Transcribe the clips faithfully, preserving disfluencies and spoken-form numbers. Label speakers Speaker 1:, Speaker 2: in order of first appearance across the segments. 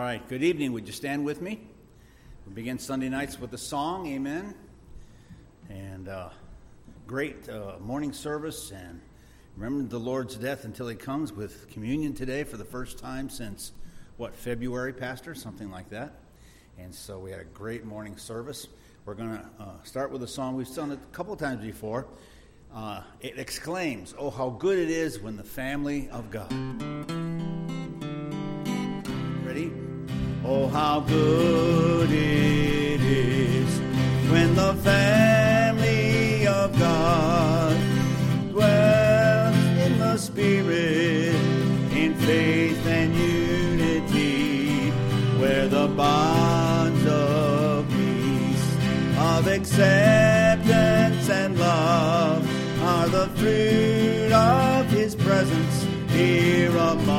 Speaker 1: right, good evening. Would you stand with me? We begin Sunday nights with a song, amen. And uh, great uh, morning service, and remember the Lord's death until he comes with communion today for the first time since, what, February, Pastor? Something like that. And so we had a great morning service. We're going to uh, start with a song we've sung it a couple of times before. Uh, it exclaims, "Oh, how good it is when the family of God." Ready? Oh, how good it is when the family of God dwells in the Spirit, in faith and unity, where the bonds of peace, of acceptance and love are the fruit of his presence here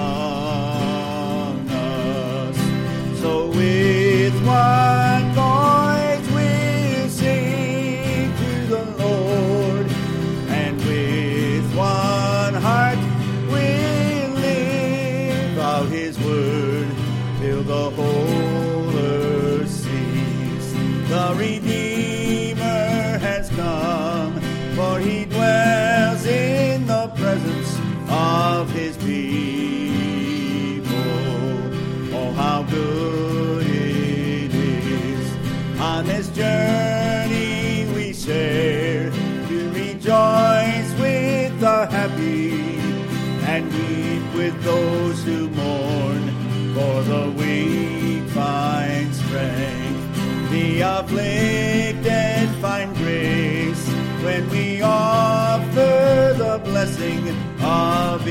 Speaker 1: among us. So with one voice we'll sing to the Lord, and with one heart we'll live out his word till the whole earth sees the Redeemer has come, for he dwells in the presence of his people. Oh, how good it is on this journey we share to rejoice with the happy and weep with those who mourn, for the weak find strength, the afflicted find grace when we offer the blessing of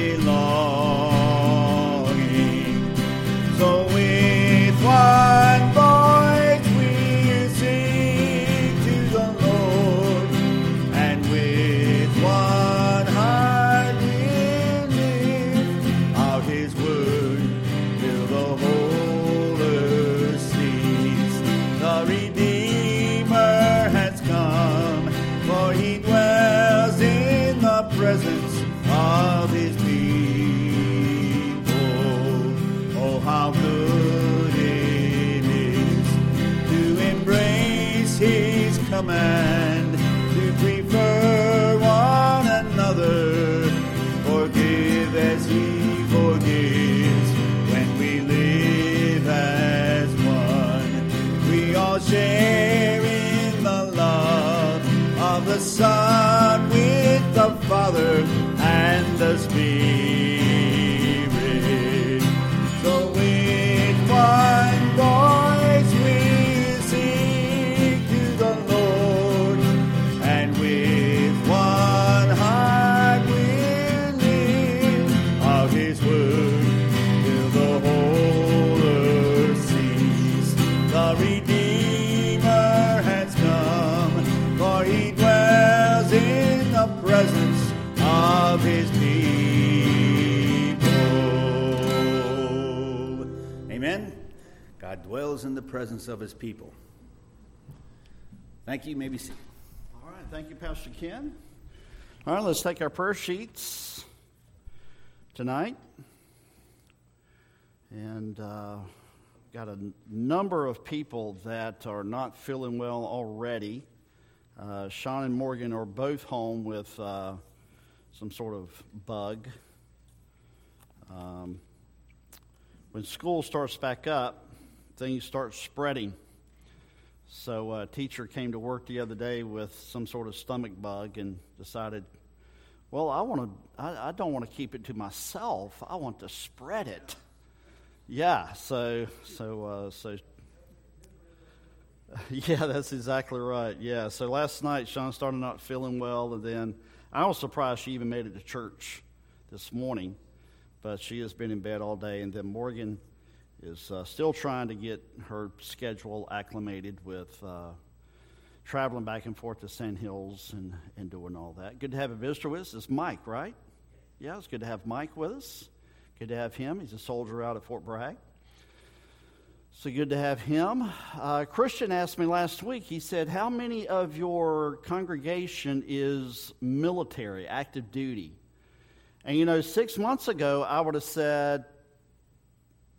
Speaker 1: belonging. So with one voice we'll sing to the Lord, and with one heart we'll live out his word till the whole earth sees the Redeemer has come, for he dwells in the presence of his people. Oh, how good it is to embrace his command, to prefer one another, forgive as he forgives, when we live as one. We all share in the love of the Son with the Father and the Spirit. So with one voice we'll sing to the Lord, and with one heart we'll live out his word till the whole earth sees the Redeemer has come, for he dwells in the presence of his people. Amen. God dwells in the presence of his people. Thank you. Maybe see.
Speaker 2: All right. Thank you, Pastor Ken. All right. Let's take our prayer sheets tonight. And uh, got a n- number of people that are not feeling well already. Uh, Sean and Morgan are both home with uh, some sort of bug. Um, when school starts back up, things start spreading. So a teacher came to work the other day with some sort of stomach bug and decided, well, I want to. I, I don't want to keep it to myself. I want to spread it. Yeah. So so uh, so. Yeah, that's exactly right. Yeah, so last night Sean started not feeling well, and then I was surprised she even made it to church this morning, but she has been in bed all day. And then Morgan is uh, still trying to get her schedule acclimated with uh, traveling back and forth to Sand Hills and, and doing all that. Good to have a visitor with us. It's Mike, right? Yeah, it's good to have Mike with us. Good to have him. He's a soldier out at Fort Bragg. So good to have him. Uh, Christian asked me last week, he said, how many of your congregation is military, active duty? And you know, six months ago, I would have said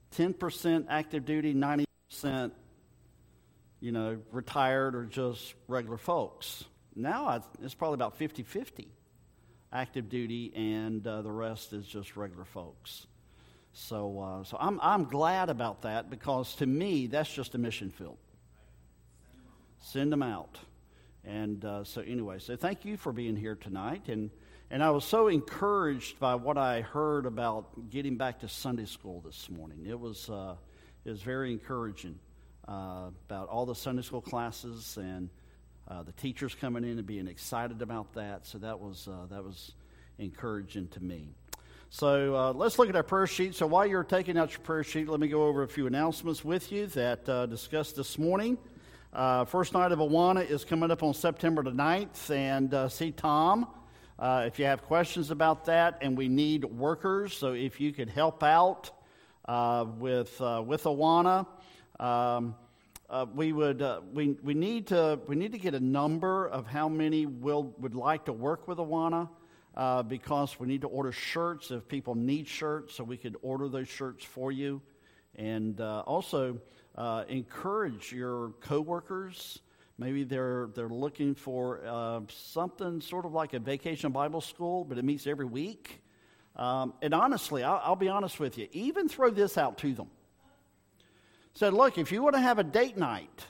Speaker 2: ten percent active duty, ninety percent, you know, retired or just regular folks. Now it's probably about fifty-fifty active duty, and uh, the rest is just regular folks. So, uh, so I'm I'm glad about that, because to me that's just a mission field. Send them out, and uh, so anyway, so thank you for being here tonight, and and I was so encouraged by what I heard about getting back to Sunday school this morning. It was uh, it was very encouraging uh, about all the Sunday school classes and uh, the teachers coming in and being excited about that. So that was uh, that was encouraging to me. So uh, let's look at our prayer sheet. So while you're taking out your prayer sheet, let me go over a few announcements with you that uh, discussed this morning. Uh, first night of Awana is coming up on September the ninth, and uh, see Tom uh, if you have questions about that. And we need workers, so if you could help out uh, with uh, with Awana, um, uh, we would uh, we we need to we need to get a number of how many will would like to work with Awana. Uh, because we need to order shirts if people need shirts, so we could order those shirts for you. And uh, also uh, encourage your coworkers. Maybe they're they're looking for uh, something sort of like a vacation Bible school, but it meets every week. Um, and honestly, I'll, I'll be honest with you, even throw this out to them. Said, look, if you want to have a date night,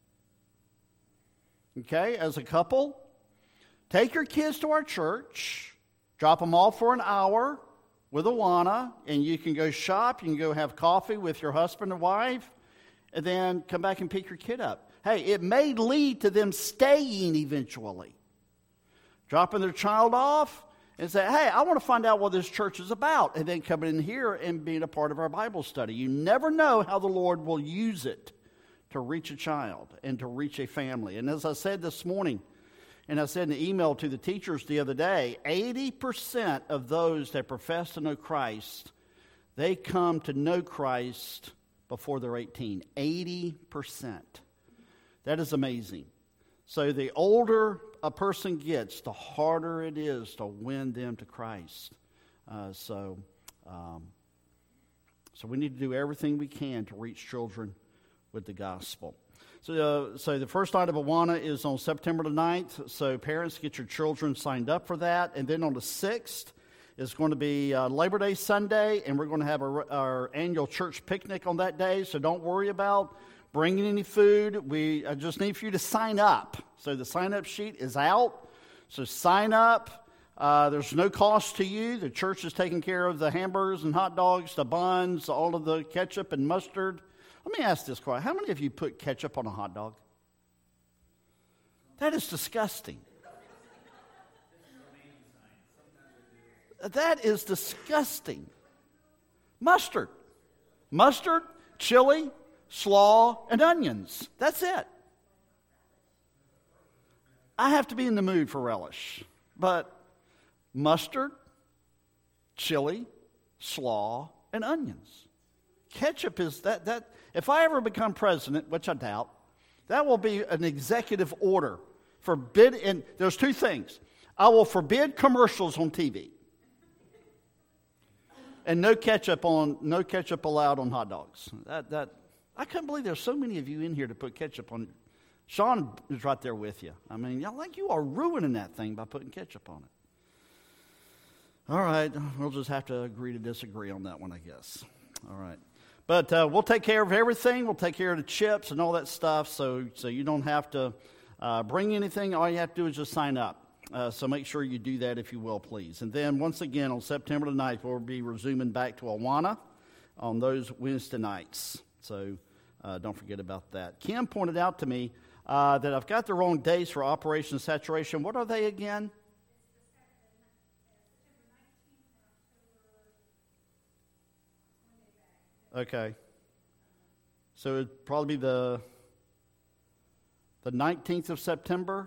Speaker 2: okay, as a couple, take your kids to our church. Drop them off for an hour with Awana, and you can go shop, you can go have coffee with your husband or wife, and then come back and pick your kid up. Hey, it may lead to them staying eventually. Dropping their child off and say, hey, I want to find out what this church is about, and then coming in here and being a part of our Bible study. You never know how the Lord will use it to reach a child and to reach a family. And as I said this morning, and I said in an email to the teachers the other day, eighty percent of those that profess to know Christ, they come to know Christ before they're eighteen. eighty percent. That is amazing. So the older a person gets, the harder it is to win them to Christ. Uh, so, um, so we need to do everything we can to reach children with the gospel. So, uh, so the first night of Awana is on September the ninth. So parents, get your children signed up for that. And then on the sixth is going to be uh, Labor Day Sunday, and we're going to have our, our annual church picnic on that day. So don't worry about bringing any food. We I just need for you to sign up. So the sign-up sheet is out. So sign up. Uh, there's no cost to you. The church is taking care of the hamburgers and hot dogs, the buns, all of the ketchup and mustard. Let me ask this question. How many of you put ketchup on a hot dog? That is disgusting. That is disgusting. Mustard. Mustard, chili, slaw, and onions. That's it. I have to be in the mood for relish. But mustard, chili, slaw, and onions. Ketchup is that that if I ever become president, which I doubt, that will be an executive order. Forbid, and there's two things. I will forbid commercials on T V. And no ketchup on no ketchup allowed on hot dogs. That that I couldn't believe there's so many of you in here to put ketchup on. Sean is right there with you. I mean, y'all like you are ruining that thing by putting ketchup on it. All right, we'll just have to agree to disagree on that one, I guess. All right. But uh, we'll take care of everything. We'll take care of the chips and all that stuff, so so you don't have to uh, bring anything. All you have to do is just sign up. Uh, so make sure you do that if you will, please. And then once again, on September the ninth, we'll be resuming back to Awana on those Wednesday nights. So uh, don't forget about that. Kim pointed out to me uh, that I've got the wrong dates for Operation Saturation. What are they again? Okay. So it'd probably be the the nineteenth of September?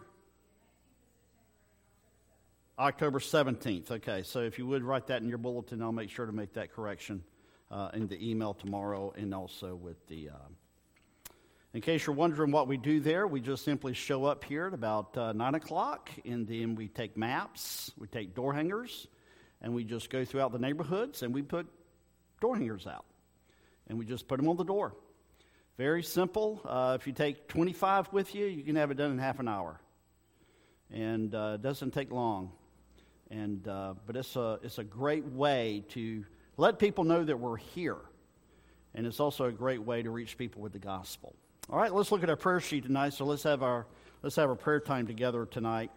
Speaker 2: October seventeenth. Okay, so if you would write that in your bulletin, I'll make sure to make that correction uh, in the email tomorrow, and also with the... Uh, in case you're wondering what we do there, we just simply show up here at about uh, nine o'clock, and then we take maps, we take door hangers, and we just go throughout the neighborhoods, and we put door hangers out. and we just put them on the door. Very simple. Uh, if you take twenty-five with you, you can have it done in half an hour. And uh, it doesn't take long. And uh, but it's a it's a great way to let people know that we're here. And it's also a great way to reach people with the gospel. All right, let's look at our prayer sheet tonight. So let's have our let's have our prayer time together tonight.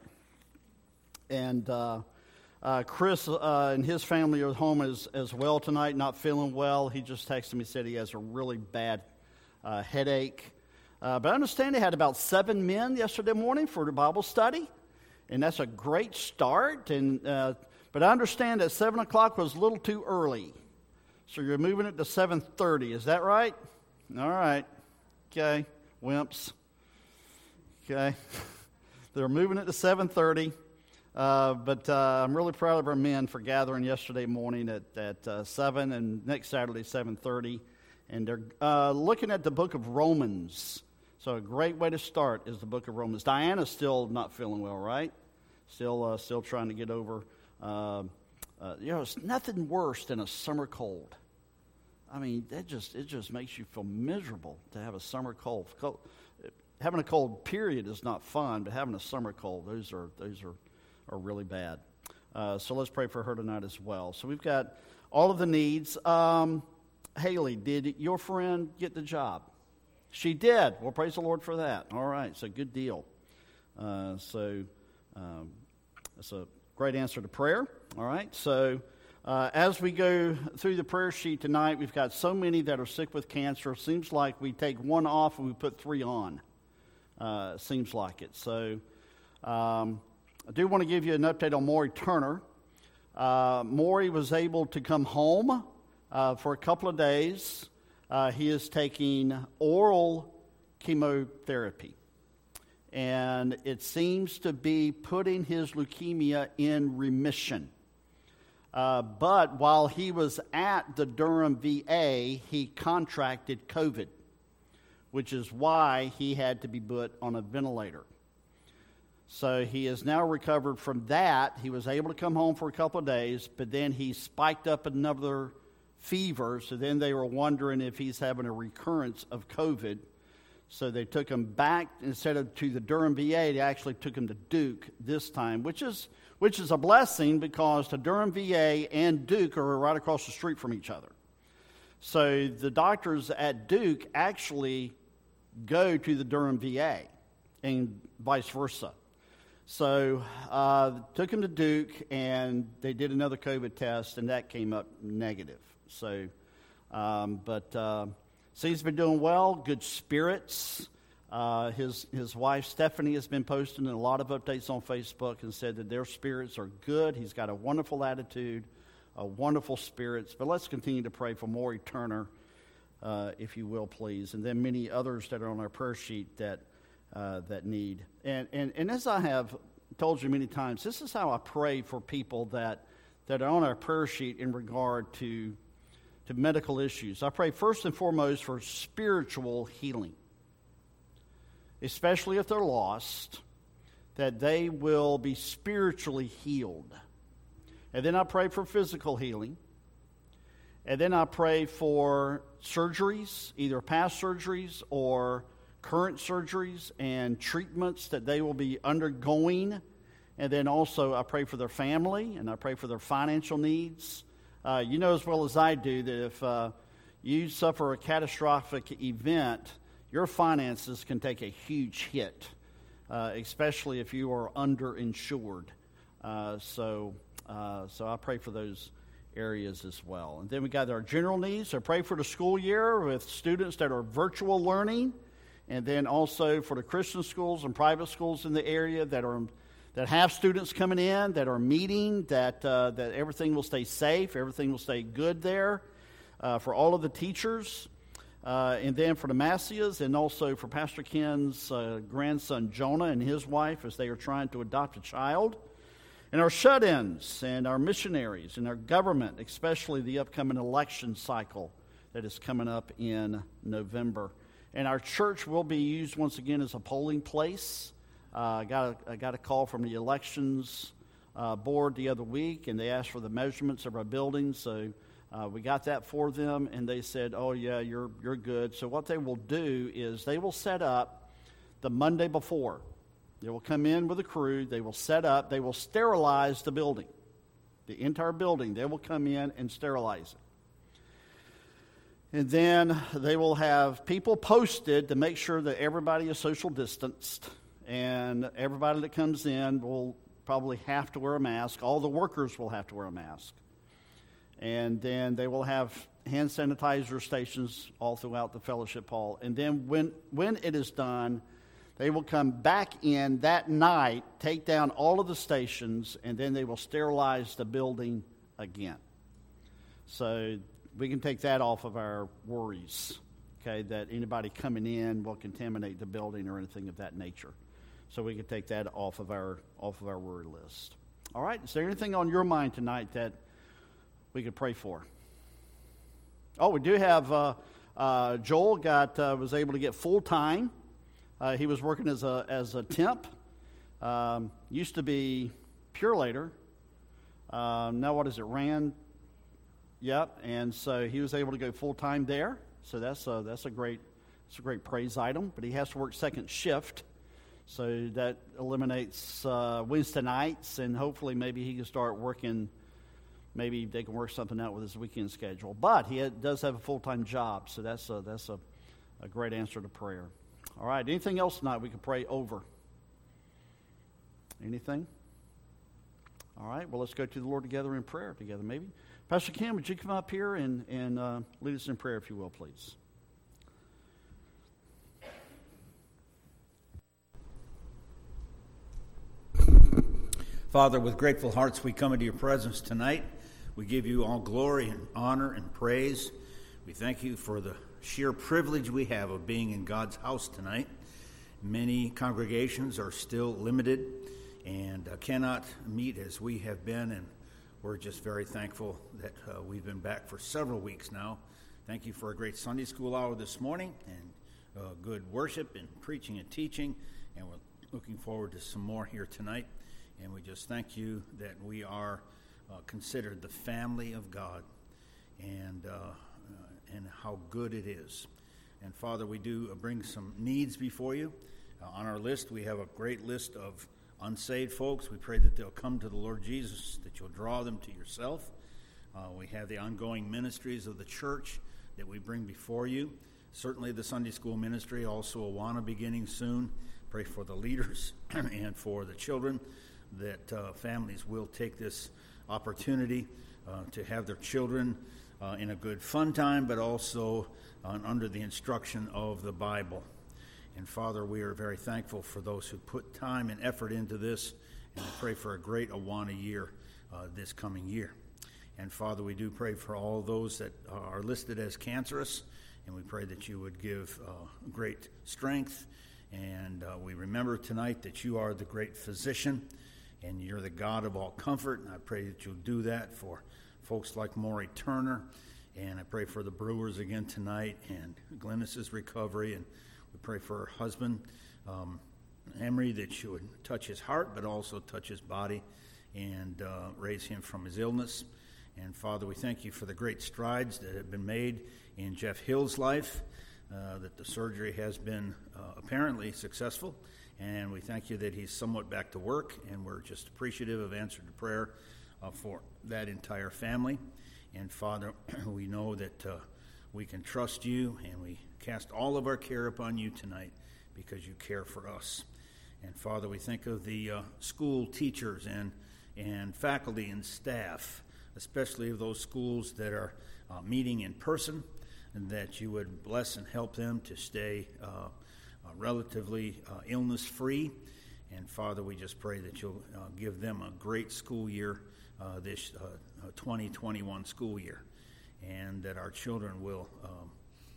Speaker 2: And uh, uh, Chris uh, and his family are home as as well tonight, not feeling well. He just texted me, said he has a really bad uh, headache. Uh, but I understand they had about seven men yesterday morning for the Bible study, and that's a great start. And uh, but I understand that seven o'clock was a little too early, so you're moving it to seven thirty. Is that right? All right. Okay, wimps. Okay, they're moving it to seven thirty. Uh, but uh, I'm really proud of our men for gathering yesterday morning at at uh, seven, and next Saturday seven thirty, and they're uh, looking at the book of Romans. So a great way to start is the book of Romans. Diana's still not feeling well, right? Still, uh, still trying to get over. Uh, uh, you know, it's nothing worse than a summer cold. I mean, that just it just makes you feel miserable to have a summer cold. cold. Having a cold, period, is not fun, but having a summer cold, those are those are, are really bad. Uh, so let's pray for her tonight as well. So we've got all of the needs. Um, Haley, did your friend get the job? She did. Well, praise the Lord for that. All right, so good deal. Uh, so um, that's a great answer to prayer. All right, so uh, as we go through the prayer sheet tonight, we've got so many that are sick with cancer. It seems like we take one off and we put three on. Uh, it seems like it. So um, I do want to give you an update on Maury Turner. Uh, Maury was able to come home uh, for a couple of days. Uh, he is taking oral chemotherapy, and it seems to be putting his leukemia in remission. Uh, but while he was at the Durham V A, he contracted COVID, which is why he had to be put on a ventilator. So he is now recovered from that. He was able to come home for a couple of days, but then he spiked up another fever, so then they were wondering if he's having a recurrence of COVID. So they took him back, instead of to the Durham V A, they actually took him to Duke this time, which is which is a blessing because the Durham V A and Duke are right across the street from each other. So the doctors at Duke actually go to the Durham V A and vice versa. So uh, took him to Duke, and they did another COVID test, and that came up negative. So, um, but uh, so he's been doing well, good spirits. Uh, his his wife Stephanie has been posting a lot of updates on Facebook and said that their spirits are good. He's got a wonderful attitude, a wonderful spirits. But let's continue to pray for Maury Turner, uh, if you will, please, and then many others that are on our prayer sheet that uh, that need. And and and as I have told you many times, this is how I pray for people that that are on our prayer sheet in regard to. to medical issues. I pray first and foremost for spiritual healing, especially if they're lost, that they will be spiritually healed. And then I pray for physical healing. And then I pray for surgeries, either past surgeries or current surgeries and treatments that they will be undergoing. And then also I pray for their family, and I pray for their financial needs. Uh, you know as well as I do that if uh, you suffer a catastrophic event, your finances can take a huge hit, uh, especially if you are underinsured. Uh, so, uh, so I pray for those areas as well. And then we got our general needs. So pray for the school year with students that are virtual learning, and then also for the Christian schools and private schools in the area that are. That have students coming in, that are meeting, that uh, that everything will stay safe, everything will stay good there, uh, for all of the teachers, uh, and then for the Massias, and also for Pastor Ken's uh, grandson Jonah and his wife as they are trying to adopt a child, and our shut-ins, and our missionaries, and our government, especially the upcoming election cycle that is coming up in November. And our church will be used once again as a polling place. Uh, I got a, I got a call from the elections uh, board the other week, and they asked for the measurements of our building. So Uh, we got that for them, and they said, oh, yeah, you're you're good. So what they will do is they will set up the Monday before. They will come in with a crew. They will set up. They will sterilize the building, the entire building. They will come in and sterilize it. And then they will have people posted to make sure that everybody is social distanced, and everybody that comes in will probably have to wear a mask. All the workers will have to wear a mask. And then they will have hand sanitizer stations all throughout the fellowship hall. And then when when it is done, they will come back in that night, take down all of the stations, and then they will sterilize the building again. So we can take that off of our worries, okay, that anybody coming in will contaminate the building or anything of that nature. So we can take that off of our off of our worry list. All right, is there anything on your mind tonight that we could pray for? Oh, we do have uh, uh, Joel got uh, was able to get full time. Uh, he was working as a as a temp. Um, used to be Purelator. Um, now what is it? Rand. Yep. And so he was able to go full time there. So that's a, that's a great it's a great praise item. But he has to work second shift. So that eliminates uh, Wednesday nights, and hopefully maybe he can start working. Maybe they can work something out with his weekend schedule. But he had, does have a full-time job, so that's a, that's a, a great answer to prayer. All right, anything else tonight we can pray over? Anything? All right, well, let's go to the Lord together in prayer together, maybe. Pastor Ken, would you come up here and, and uh, lead us in prayer, if you will, please?
Speaker 1: Father, with grateful hearts, we come into your presence tonight. We give you all glory and honor and praise. We thank you for the sheer privilege we have of being in God's house tonight. Many congregations are still limited and uh, cannot meet as we have been, and we're just very thankful that uh, we've been back for several weeks now. Thank you for a great Sunday school hour this morning and uh, good worship and preaching and teaching, and we're looking forward to some more here tonight. And we just thank you that we are uh, considered the family of God, and uh, uh, and how good it is. And Father, we do bring some needs before you. Uh, on our list, we have a great list of unsaved folks. We pray that they'll come to the Lord Jesus, that you'll draw them to yourself. Uh, we have the ongoing ministries of the church that we bring before you. Certainly the Sunday school ministry, also Awana beginning soon. Pray for the leaders and for the children, that uh, families will take this opportunity uh, to have their children uh, in a good fun time, but also uh, under the instruction of the Bible. And Father, we are very thankful for those who put time and effort into this, and we pray for a great Awana year uh, this coming year. And Father, we do pray for all those that are listed as cancerous, and we pray that you would give uh, great strength. And uh, we remember tonight that you are the great physician, and you're the God of all comfort, and I pray that you'll do that for folks like Maury Turner, and I pray for the Brewers again tonight, and Glennis's recovery, and we pray for her husband, um, Emery, that you would touch his heart, but also touch his body, and uh, raise him from his illness. And Father, we thank you for the great strides that have been made in Jeff Hill's life, uh, that the surgery has been uh, apparently successful. And we thank you that he's somewhat back to work, and we're just appreciative of answer to prayer uh, for that entire family. And Father, we know that uh, we can trust you, and we cast all of our care upon you tonight because you care for us. And Father, we think of the uh, school teachers and, and faculty and staff, especially of those schools that are uh, meeting in person, and that you would bless and help them to stay uh, Uh, relatively uh, illness-free. And Father, we just pray that you'll uh, give them a great school year, uh, this uh, uh, twenty twenty-one school year, and that our children will um,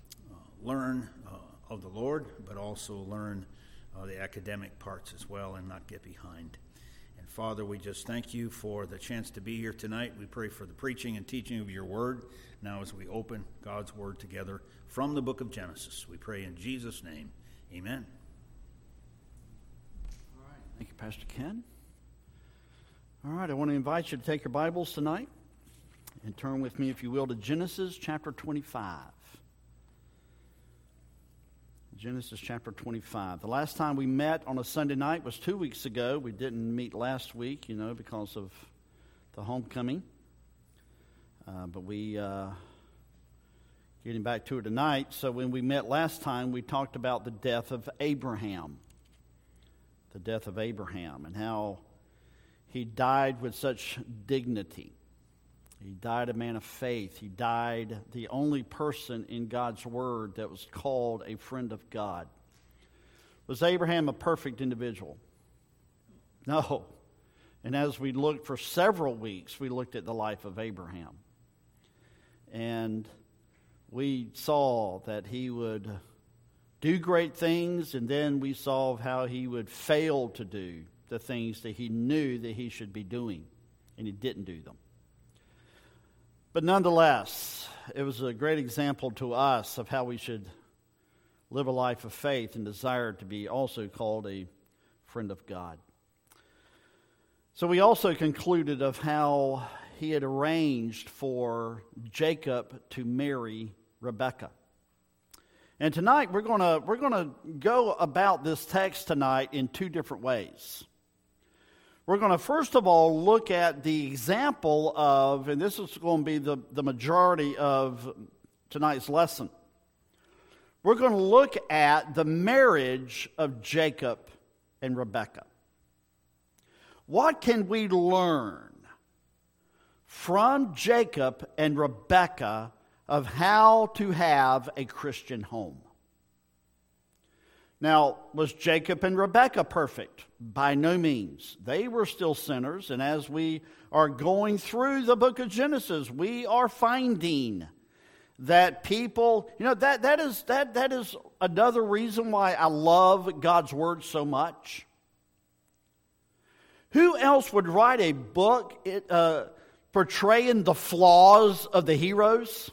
Speaker 1: uh, learn uh, of the Lord, but also learn uh, the academic parts as well and not get behind. And Father, we just thank you for the chance to be here tonight. We pray for the preaching and teaching of your word now as we open God's word together from the book of Genesis. We pray in Jesus' name. Amen.
Speaker 2: All right. Thank you, Pastor Ken. All right. I want to invite you to take your Bibles tonight and turn with me, if you will, to Genesis chapter twenty-five. Genesis chapter twenty-five. The last time we met on a Sunday night was two weeks ago. We didn't meet last week, you know, because of the homecoming. Uh, but we uh, getting back to it tonight. So when we met last time, we talked about the death of Abraham. The death of Abraham and how he died with such dignity. He died a man of faith. He died the only person in God's Word that was called a friend of God. Was Abraham a perfect individual? No. And as we looked for several weeks, we looked at the life of Abraham. And we saw that he would do great things, and then we saw how he would fail to do the things that he knew that he should be doing, and he didn't do them. But nonetheless, it was a great example to us of how we should live a life of faith and desire to be also called a friend of God. So we also concluded of how he had arranged for Jacob to marry Rebekah. And tonight we're going to we're going to go about this text tonight in two different ways. We're going to first of all look at the example of, and this is going to be the, the majority of tonight's lesson. We're going to look at the marriage of Jacob and Rebekah. What can we learn from Jacob and Rebekah of how to have a Christian home? Now, was Jacob and Rebekah perfect? By no means. They were still sinners, and as we are going through the book of Genesis, we are finding that people, you know, that that is that that is another reason why I love God's Word so much. Who else would write a book it, uh, portraying the flaws of the heroes?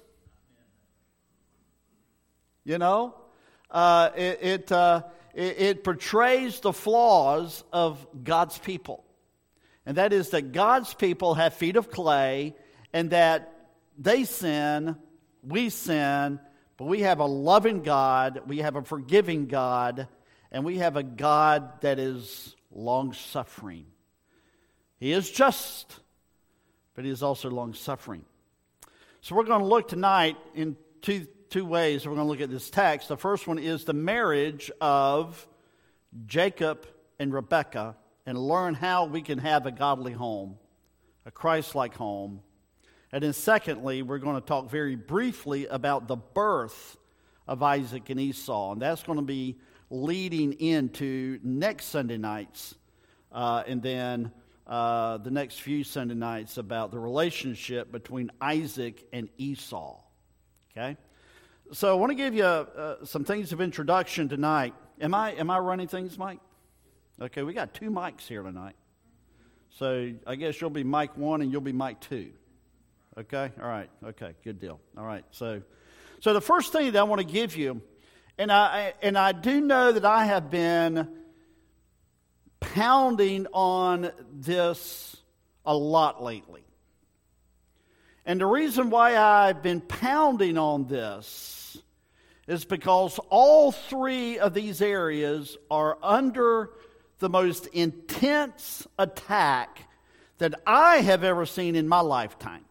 Speaker 2: You know? Uh, it it, uh, it it portrays the flaws of God's people. And that is that God's people have feet of clay, and that they sin, we sin, but we have a loving God, we have a forgiving God, and we have a God that is long-suffering. He is just, but He is also long-suffering. So we're going to look tonight in two Two ways we're going to look at this text. The first one is the marriage of Jacob and Rebekah, and learn how we can have a godly home, a Christ-like home. And then secondly, we're going to talk very briefly about the birth of Isaac and Esau. And that's going to be leading into next Sunday nights, uh, and then uh, the next few Sunday nights about the relationship between Isaac and Esau. Okay? So I want to give you uh, some things of introduction tonight. Am I am I running things, Mike? Okay, we got two mics here tonight. So I guess you'll be mic one and you'll be mic two. Okay? All right. Okay, good deal. All right. So so the first thing that I want to give you, and I and I do know that I have been pounding on this a lot lately. And the reason why I've been pounding on this is because all three of these areas are under the most intense attack that I have ever seen in my lifetime.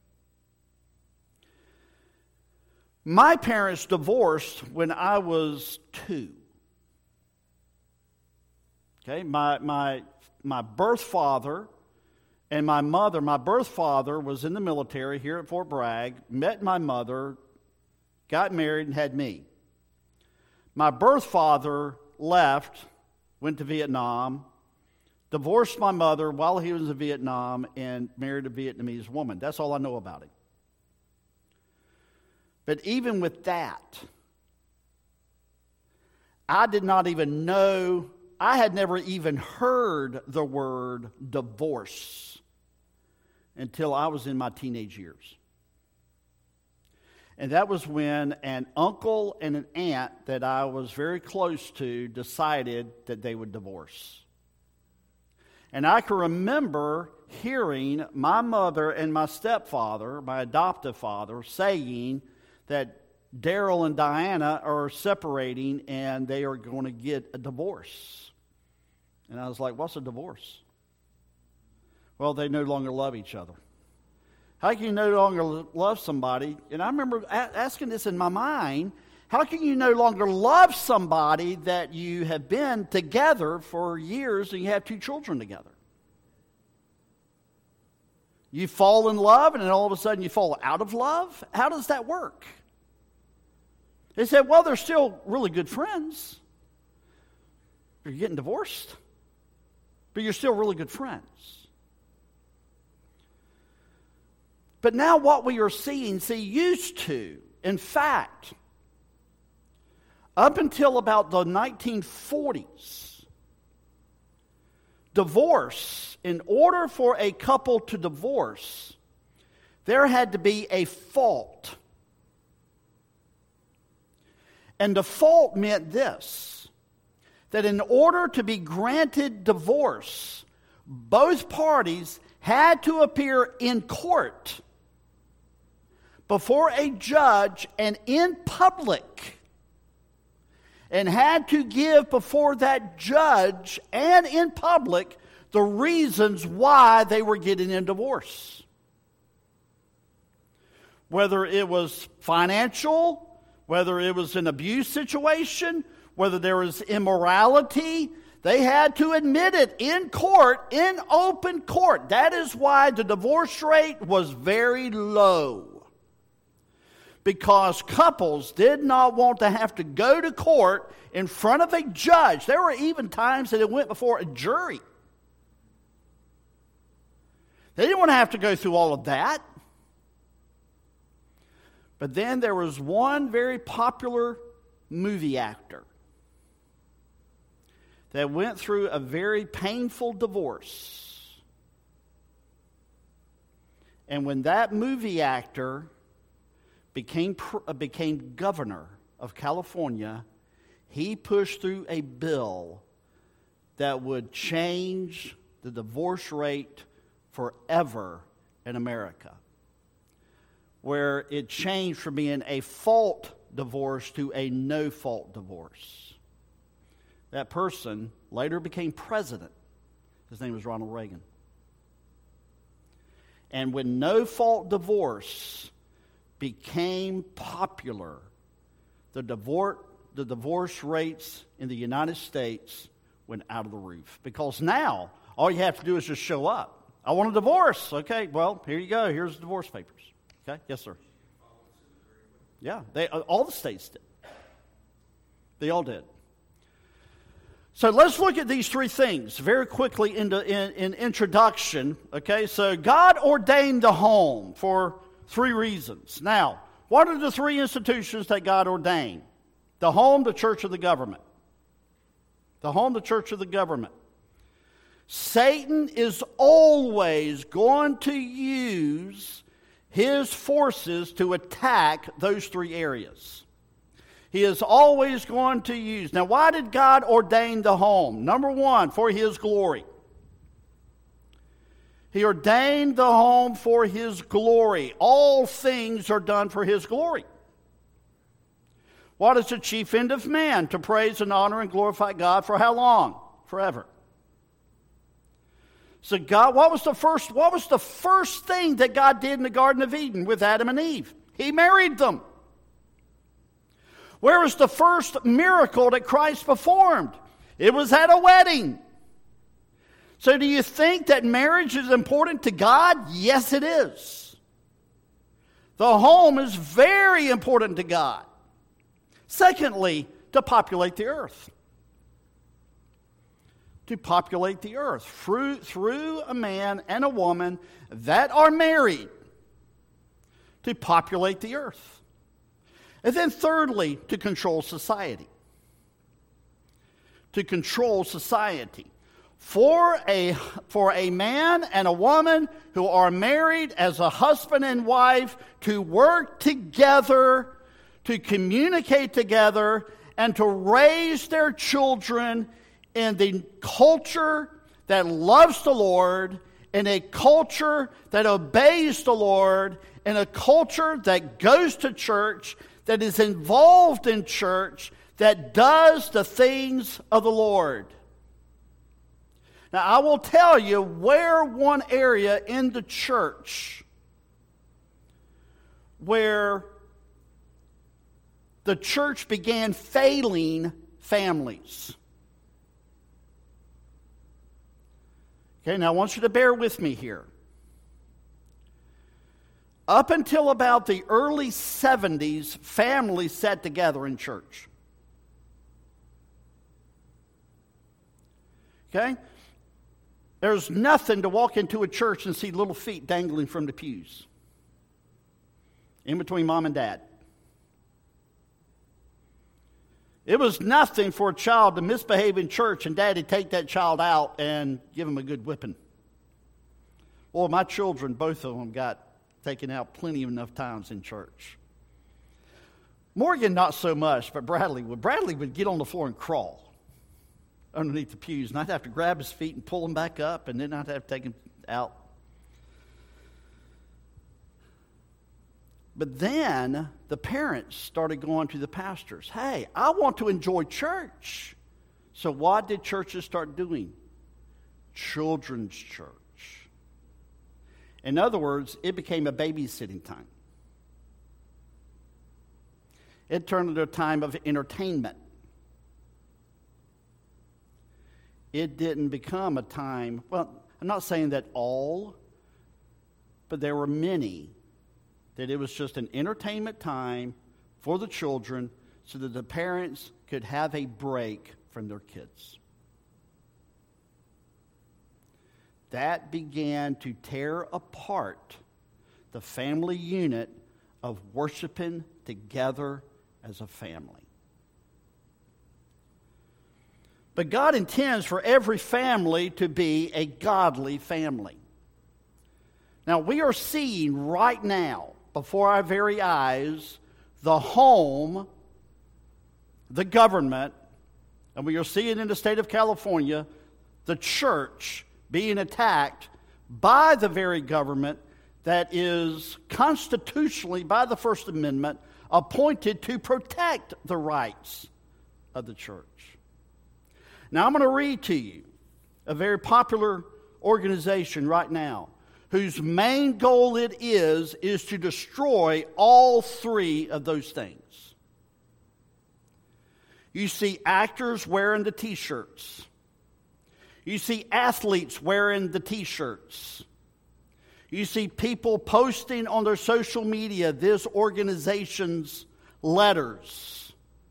Speaker 2: My parents divorced when I was two. Okay, my my my birth father and my mother, my birth father was in the military here at Fort Bragg, met my mother, got married, and had me. My birth father left, went to Vietnam, divorced my mother while he was in Vietnam, and married a Vietnamese woman. That's all I know about him. But even with that, I did not even know, I had never even heard the word divorce until I was in my teenage years. And that was when an uncle and an aunt that I was very close to decided that they would divorce. And I can remember hearing my mother and my stepfather, my adoptive father, saying that Daryl and Diana are separating and they are going to get a divorce. And I was like, what's a divorce? Well, they no longer love each other. How can you no longer love somebody? And I remember asking this in my mind. How can you no longer love somebody that you have been together for years and you have two children together? You fall in love and then all of a sudden you fall out of love? How does that work? They said, well, they're still really good friends. You're getting divorced, but you're still really good friends. But now what we are seeing, see, used to, in fact, up until about the nineteen forties, divorce, in order for a couple to divorce, there had to be a fault. And the fault meant this, that in order to be granted divorce, both parties had to appear in court before a judge and in public, and had to give before that judge and in public the reasons why they were getting a divorce. Whether it was financial, whether it was an abuse situation, whether there was immorality, they had to admit it in court, in open court. That is why the divorce rate was very low. Because couples did not want to have to go to court in front of a judge. There were even times that it went before a jury. They didn't want to have to go through all of that. But then there was one very popular movie actor that went through a very painful divorce. And when that movie actor became, became governor of California, he pushed through a bill that would change the divorce rate forever in America, where it changed from being a fault divorce to a no-fault divorce. That person later became president. His name was Ronald Reagan. And when no-fault divorce became popular, the divorce, the divorce rates in the United States went out of the roof. Because now, all you have to do is just show up. I want a divorce. Okay, well, here you go. Here's the divorce papers. Okay, yes, sir. Yeah, they all the states did. They all did. So let's look at these three things very quickly in, the, in, in introduction. Okay, so God ordained the home for three reasons. Now, what are the three institutions that God ordained? The home, the church, or the government? The home, the church, or the government? Satan is always going to use his forces to attack those three areas. He is always going to use. Now, why did God ordain the home? Number one, for His glory. He ordained the home for His glory. All things are done for His glory. What is the chief end of man? To praise and honor and glorify God for how long? Forever. So God, what was the first, what was the first thing that God did in the Garden of Eden with Adam and Eve? He married them. Where was the first miracle that Christ performed? It was at a wedding. So do you think that marriage is important to God? Yes, it is. The home is very important to God. Secondly, to populate the earth. To populate the earth through, through a man and a woman that are married, to populate the earth. And then thirdly, to control society. To control society. For a, for a man and a woman who are married as a husband and wife to work together, to communicate together, and to raise their children in the culture, that loves the Lord, in a culture that obeys the Lord, in a culture that goes to church, that is involved in church, that does the things of the Lord. Now, I will tell you where one area in the church where the church began failing families. Okay, now I want you to bear with me here. Up until about the early seventies, families sat together in church. Okay? There's nothing to walk into a church and see little feet dangling from the pews in between mom and dad. It was nothing for a child to misbehave in church and daddy take that child out and give him a good whipping. Well, my children, both of them, got taken out plenty of enough times in church. Morgan, not so much, but Bradley would. Bradley would get on the floor and crawl underneath the pews, and I'd have to grab his feet and pull him back up, and then I'd have to take him out. But then the parents started going to the pastors. Hey, I want to enjoy church. So what did churches start doing? Children's church. In other words, it became a babysitting time. It turned into a time of entertainment. It didn't become a time, well, I'm not saying that all, but there were many that it was just an entertainment time for the children so that the parents could have a break from their kids. That began to tear apart the family unit of worshiping together as a family. But God intends for every family to be a godly family. Now, we are seeing right now, before our very eyes, the home, the government, and we are seeing in the state of California, the church being attacked by the very government that is constitutionally, by the First Amendment, appointed to protect the rights of the church. Now, I'm going to read to you a very popular organization right now whose main goal it is, is to destroy all three of those things. You see actors wearing the t-shirts. You see athletes wearing the t-shirts. You see people posting on their social media this organization's letters.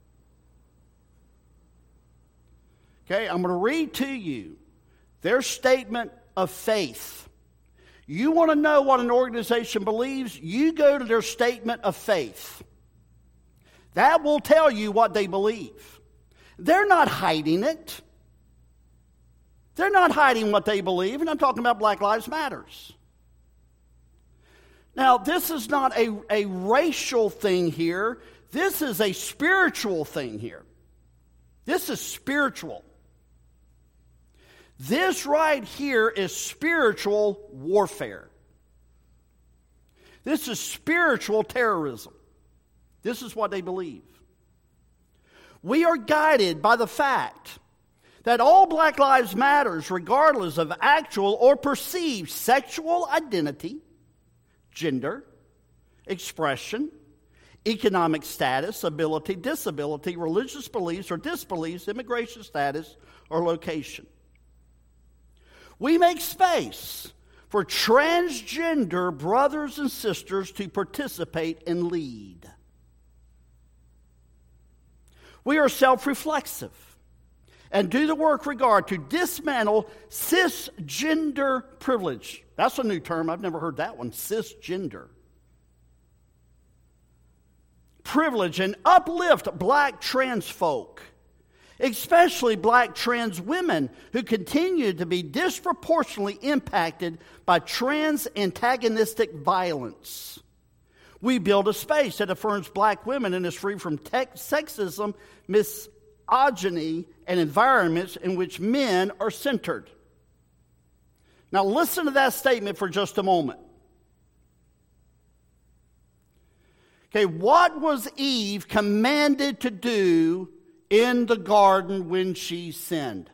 Speaker 2: Okay, I'm going to read to you their statement of faith. You want to know what an organization believes? You go to their statement of faith. That will tell you what they believe. They're not hiding it. They're not hiding what they believe, and I'm talking about Black Lives Matters. Now, this is not a, a racial thing here. This is a spiritual thing here. This is spiritual. This right here is spiritual warfare. This is spiritual terrorism. This is what they believe. We are guided by the fact that all Black Lives Matters, regardless of actual or perceived sexual identity, gender, expression, economic status, ability, disability, religious beliefs or disbeliefs, immigration status, or location. We make space for transgender brothers and sisters to participate and lead. We are self-reflexive and do the work regard to dismantle cisgender privilege. That's a new term. I've never heard that one, cisgender. Privilege and uplift black trans folk, especially black trans women who continue to be disproportionately impacted by trans antagonistic violence. We build a space that affirms black women and is free from tech, sexism, misogyny, and environments in which men are centered. Now listen to that statement for just a moment. Okay, what was Eve commanded to do in the garden when she sinned?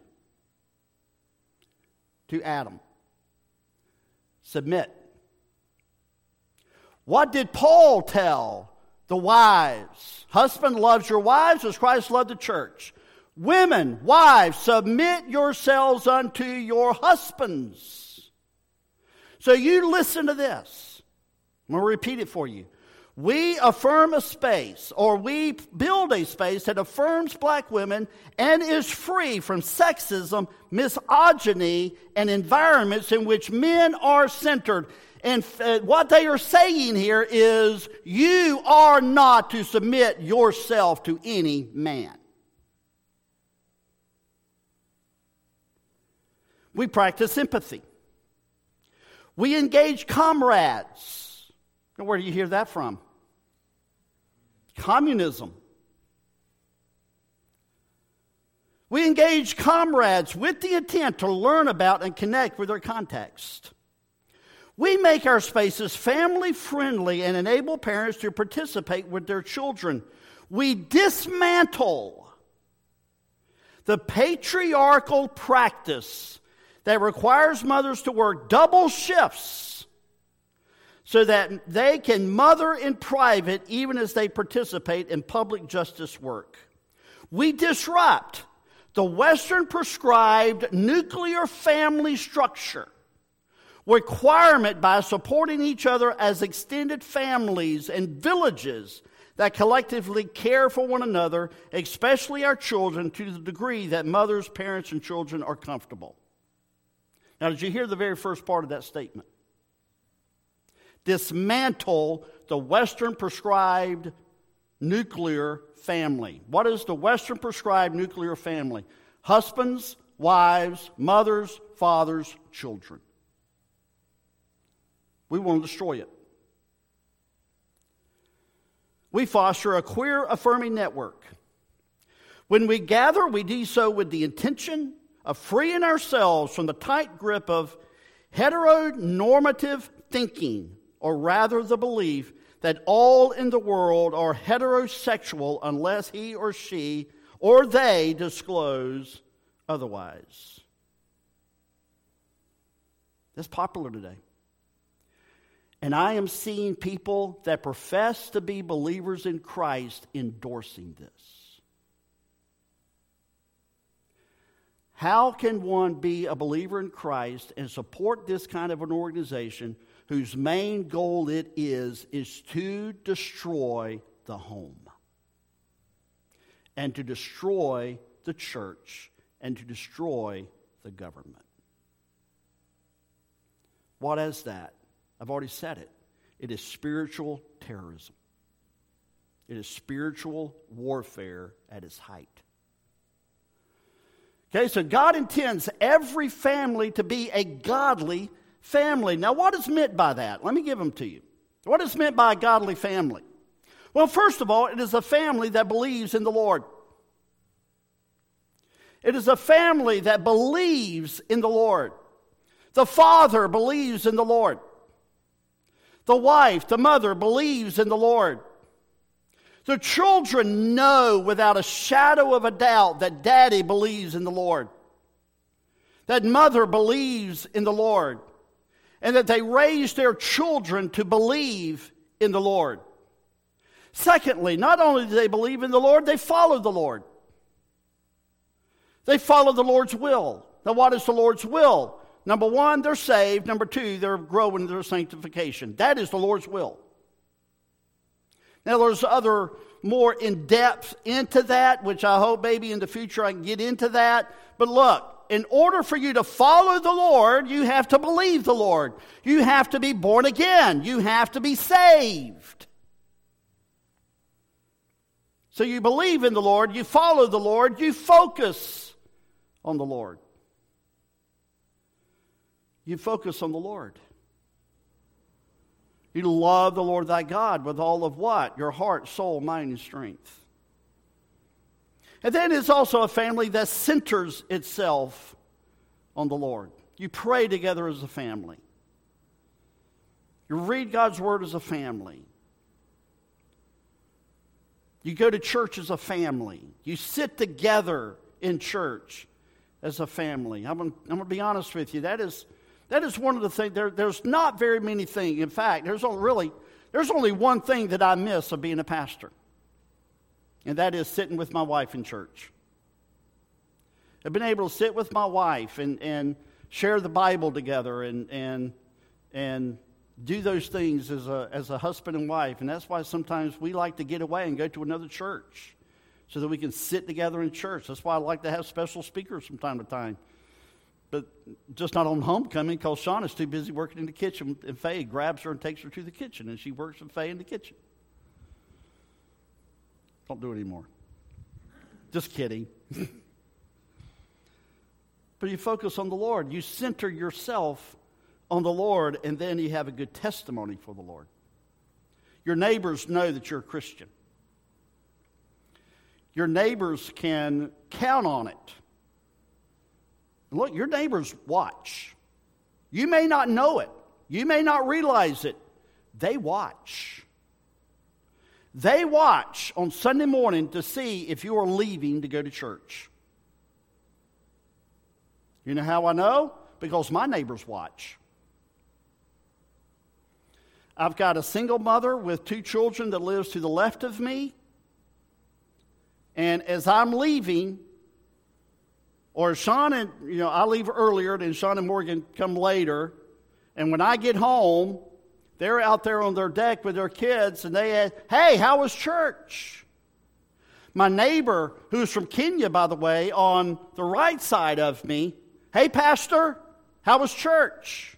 Speaker 2: To Adam. Submit. What did Paul tell the wives? Husband loves your wives as Christ loved the church. Women, wives, submit yourselves unto your husbands. So you listen to this. I'm going to repeat it for you. We affirm a space, or we build a space that affirms black women and is free from sexism, misogyny, and environments in which men are centered. And uh, what they are saying here is, you are not to submit yourself to any man. We practice empathy. We engage comrades. Now, where do you hear that from? Communism. We engage comrades with the intent to learn about and connect with their context. We make our spaces family-friendly and enable parents to participate with their children. We dismantle the patriarchal practice that requires mothers to work double shifts so that they can mother in private even as they participate in public justice work. We disrupt the Western prescribed nuclear family structure requirement by supporting each other as extended families and villages that collectively care for one another, especially our children, to the degree that mothers, parents, and children are comfortable. Now, did you hear the very first part of that statement? Dismantle the Western prescribed nuclear family. What is the Western prescribed nuclear family? Husbands, wives, mothers, fathers, children. We want to destroy it. We foster a queer affirming network. When we gather, we do so with the intention of freeing ourselves from the tight grip of heteronormative thinking, or rather the belief that all in the world are heterosexual unless he or she or they disclose otherwise. That's popular today. And I am seeing people that profess to be believers in Christ endorsing this. How can one be a believer in Christ and support this kind of an organization whose main goal it is, is to destroy the home and to destroy the church and to destroy the government? What is that? I've already said it. It is spiritual terrorism. It is spiritual warfare at its height. Okay, so God intends every family to be a godly family. Now, what is meant by that? Let me give them to you. What is meant by a godly family? Well, first of all, it is a family that believes in the Lord. It is a family that believes in the Lord. The father believes in the Lord. The wife, the mother, believes in the Lord. The children know without a shadow of a doubt that daddy believes in the Lord, that mother believes in the Lord, and that they raise their children to believe in the Lord. Secondly, not only do they believe in the Lord, they follow the Lord. They follow the Lord's will. Now, what is the Lord's will? Number one, they're saved. Number two, they're growing in their sanctification. That is the Lord's will. Now, there's other more in-depth into that, which I hope maybe in the future I can get into that. But look, in order for you to follow the Lord, you have to believe the Lord. You have to be born again. You have to be saved. So you believe in the Lord, you follow the Lord, you focus on the Lord. You focus on the Lord. You love the Lord thy God with all of what? Your heart, soul, mind, and strength. And then it's also a family that centers itself on the Lord. You pray together as a family. You read God's Word as a family. You go to church as a family. You sit together in church as a family. I'm going, I'm going to be honest with you. That is, that is one of the things. There, there's not very many things. In fact, there's only, really, there's only one thing that I miss of being a pastor. And that is sitting with my wife in church. I've been able to sit with my wife and, and share the Bible together and and and do those things as a as a husband and wife. And that's why sometimes we like to get away and go to another church so that we can sit together in church. That's why I like to have special speakers from time to time. But just not on homecoming, because Sean is too busy working in the kitchen, and Faye grabs her and takes her to the kitchen, and she works with Faye in the kitchen. Don't do it anymore. Just kidding. But you focus on the Lord. You center yourself on the Lord, and then you have a good testimony for the Lord. Your neighbors know that you're a Christian. Your neighbors can count on it. And look, your neighbors watch. You may not know it. You may not realize it. They watch. They watch on Sunday morning to see if you are leaving to go to church. You know how I know? Because my neighbors watch. I've got a single mother with two children that lives to the left of me. And as I'm leaving, or Sean and, you know, I leave earlier, then Sean and Morgan come later. And when I get home, they're out there on their deck with their kids, and they ask, hey, how was church? My neighbor, who's from Kenya, by the way, on the right side of me, hey, Pastor, how was church?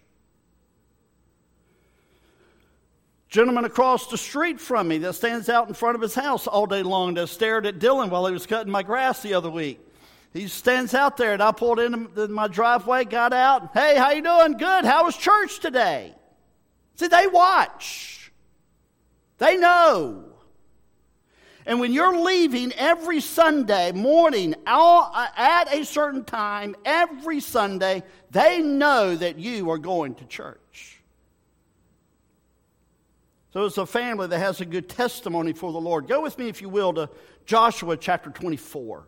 Speaker 2: Gentleman across the street from me that stands out in front of his house all day long that stared at Dylan while he was cutting my grass the other week. He stands out there, and I pulled into my driveway, got out. Hey, how you doing? Good. How was church today? See, they watch. They know. And when you're leaving every Sunday morning at a certain time, every Sunday, they know that you are going to church. So it's a family that has a good testimony for the Lord. Go with me, if you will, to Joshua chapter twenty-four.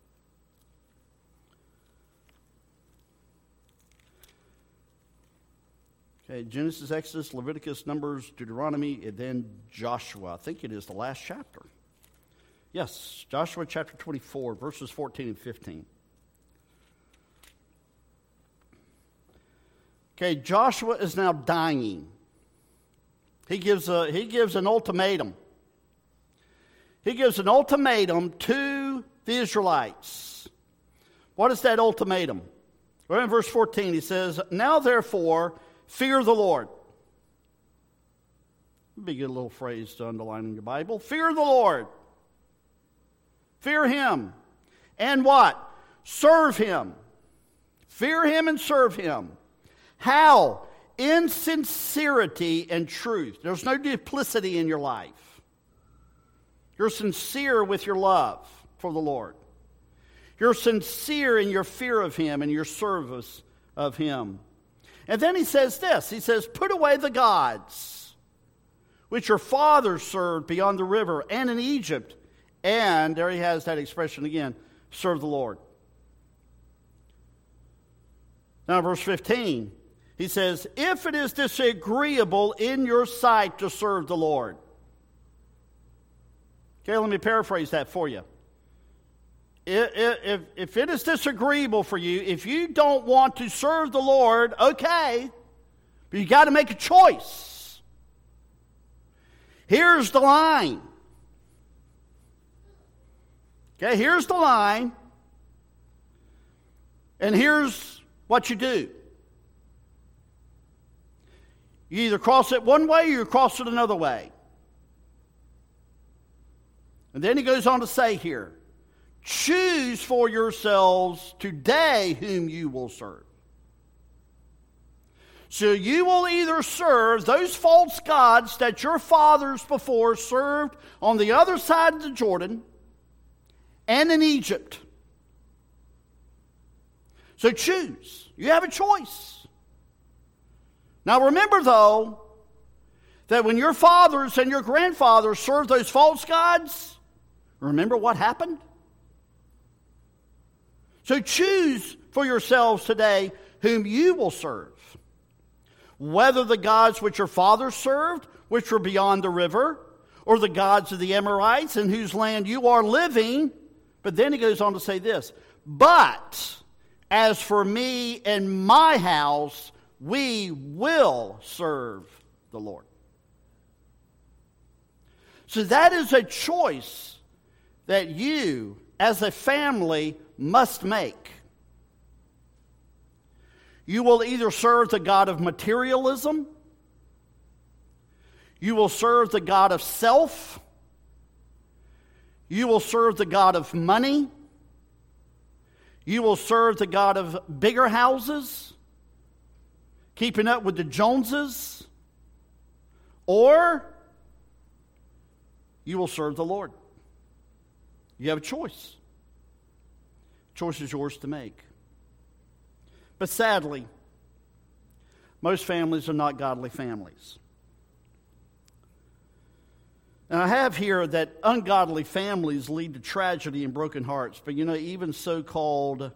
Speaker 2: Okay, Genesis, Exodus, Leviticus, Numbers, Deuteronomy, and then Joshua. I think it is the last chapter. Yes, Joshua chapter twenty-four, verses fourteen and fifteen. Okay, Joshua is now dying. He gives a he gives an ultimatum. He gives an ultimatum to the Israelites. What is that ultimatum? Well, in verse fourteen, he says, now therefore, fear the Lord. That'd be a good little phrase to underline in your Bible. Fear the Lord. Fear Him. And what? Serve Him. Fear Him and serve Him. How? In sincerity and truth. There's no duplicity in your life. You're sincere with your love for the Lord. You're sincere in your fear of Him and your service of Him. And then he says this. He says, put away the gods which your fathers served beyond the river and in Egypt. And, there he has that expression again, serve the Lord. Now, verse fifteen, he says, if it is disagreeable in your sight to serve the Lord. Okay, let me paraphrase that for you. If, if, if it is disagreeable for you, if you don't want to serve the Lord, okay, but you got to make a choice. Here's the line. Okay, here's the line, and here's what you do. You either cross it one way or you cross it another way. And then he goes on to say here, choose for yourselves today whom you will serve. So you will either serve those false gods that your fathers before served on the other side of the Jordan and in Egypt. So choose. You have a choice. Now remember, though, that when your fathers and your grandfathers served those false gods, remember what happened? So choose for yourselves today whom you will serve. Whether the gods which your fathers served, which were beyond the river, or the gods of the Amorites in whose land you are living. But then he goes on to say this, but as for me and my house, we will serve the Lord. So that is a choice that you, as a family, must make. You will either serve the God of materialism, you will serve the God of self, you will serve the God of money, you will serve the God of bigger houses, keeping up with the Joneses, or you will serve the Lord. You have a choice. Choice is yours to make. But sadly, most families are not godly families. And I have here that ungodly families lead to tragedy and broken hearts. But you know, even so-called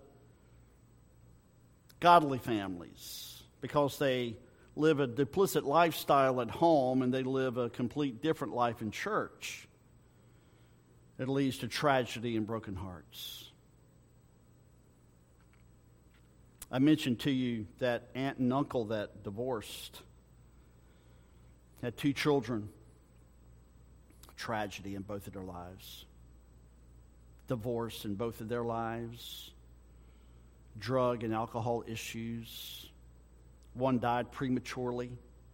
Speaker 2: godly families, because they live a duplicit lifestyle at home and they live a complete different life in church, it leads to tragedy and broken hearts. I mentioned to you that aunt and uncle that divorced had two children. Tragedy in both of their lives. Divorce in both of their lives. Drug and alcohol issues. One died prematurely.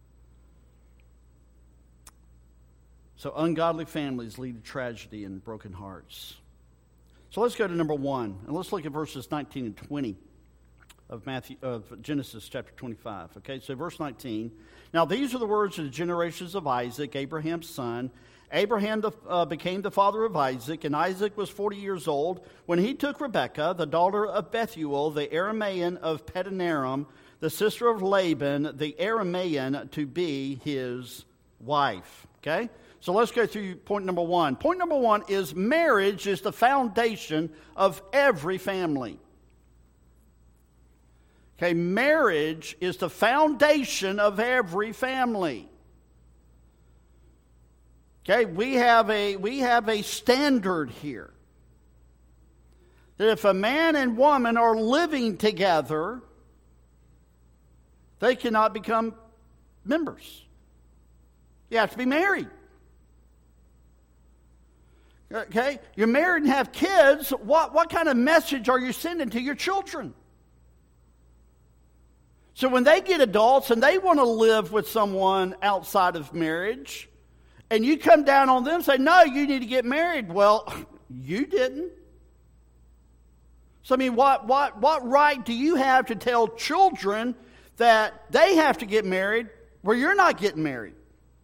Speaker 2: So ungodly families lead to tragedy and broken hearts. So let's go to number one, and let's look at verses nineteen and twenty of Matthew of Genesis chapter twenty-five. Okay, so verse nineteen. Now these are the words of the generations of Isaac, Abraham's son. Abraham the, uh, became the father of Isaac, and Isaac was forty years old when he took Rebekah, the daughter of Bethuel, the Aramean of Padanaram, the sister of Laban, the Aramean, to be his wife. Okay? So let's go through point number one. Point number one is marriage is the foundation of every family. Okay, marriage is the foundation of every family. Okay, we have a we have a standard here. That if a man and woman are living together, they cannot become members. You have to be married. Okay, you're married and have kids. What, what kind of message are you sending to your children? So when they get adults and they want to live with someone outside of marriage, and you come down on them and say, no, you need to get married. Well, you didn't. So, I mean, what, what, what right do you have to tell children that they have to get married where you're not getting married?